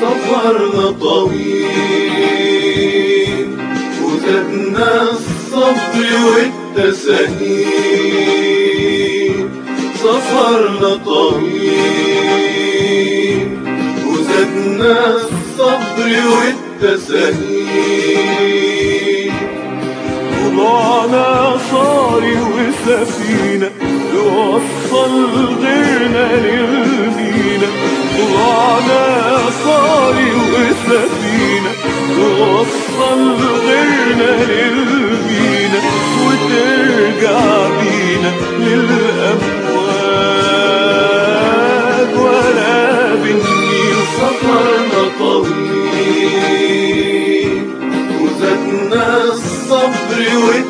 سفرنا طويل وزادنا الصبر والتساهيل. سفرنا طويل وزادنا الصبر والتساهيل. وضعنا صاري وسفينة توصل غيرنا للمينا. وضعنا صاري وسفينة توصل غيرنا للمينا وترجع بينا للأمواج ولا بالنيل. سفرنا طويل وزادنا الصبر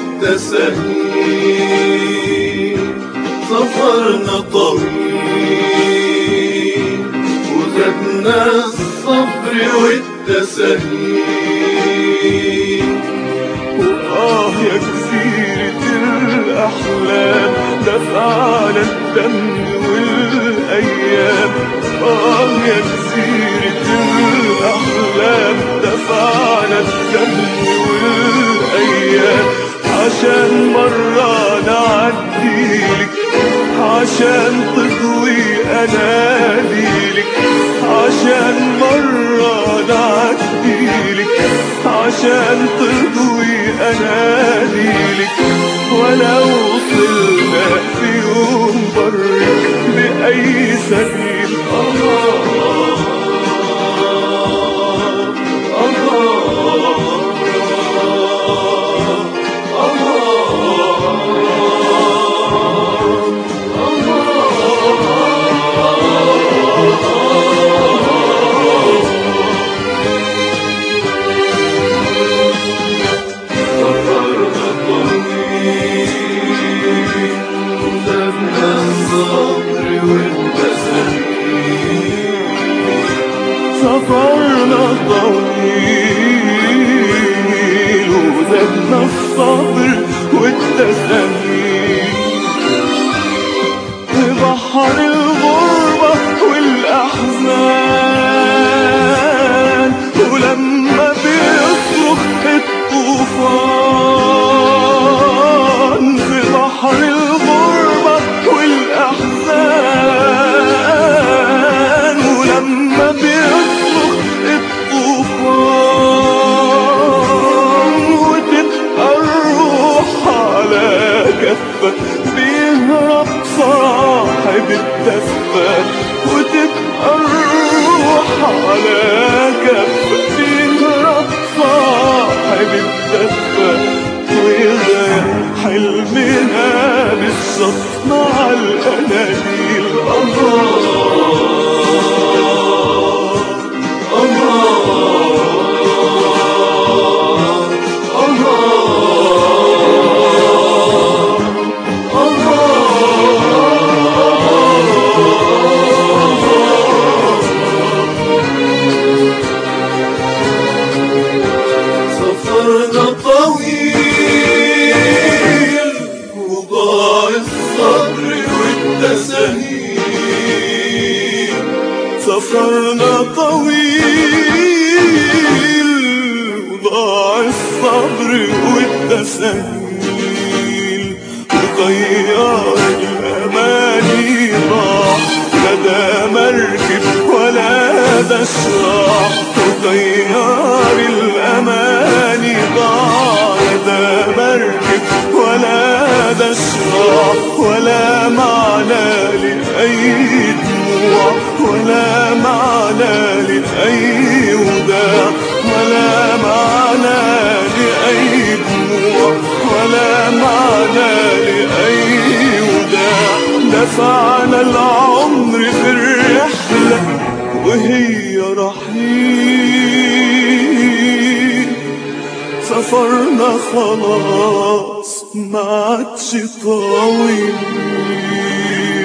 والتساهيل. سفرنا طويل وزادنا الصبر والتساهيل. يا جزيرة الأحلام دفعنا الدم والأيام. يا جزيرة الأحلام دفعنا الدم والأيام. عشان مرة نعديلك عشان تضوي أناديلك. عشان مرة نعديلك عشان تضوي أناديلك. ولو وصلنا في يوم برك بأي سبيل. سفرنا طويل وزادنا الصبر والتساهيل. بحر الغربة والأحزان ولما بيصرخ الطوفان. في بحر الغربة والأحزان ولما بيصرخ الطوفان وتبقى الروح على كفة بيهرب صاحب الدفة. وتبقى الروح على كفة بيهرب صاحب الدفة. وإذا حلمنا بالشط مع الأناديل. سفرنا طويل وضاع الصبر والتساهيل. سفرنا طويل وضاع الصبر والتساهيل. وطيار الأماني ضاع لا ده مركب ولا ده شراع. وطيار الأماني ضاع لا ده مركب ولا ده شراع. ولا معنى لأي دموع ولا معنى لأي وداع. ولا معنى لأي دموع ولا معنى لأي وداع. دفعنا العمر في الرحلة وهي رحيل. سفرنا خلاص ما عادش طويل.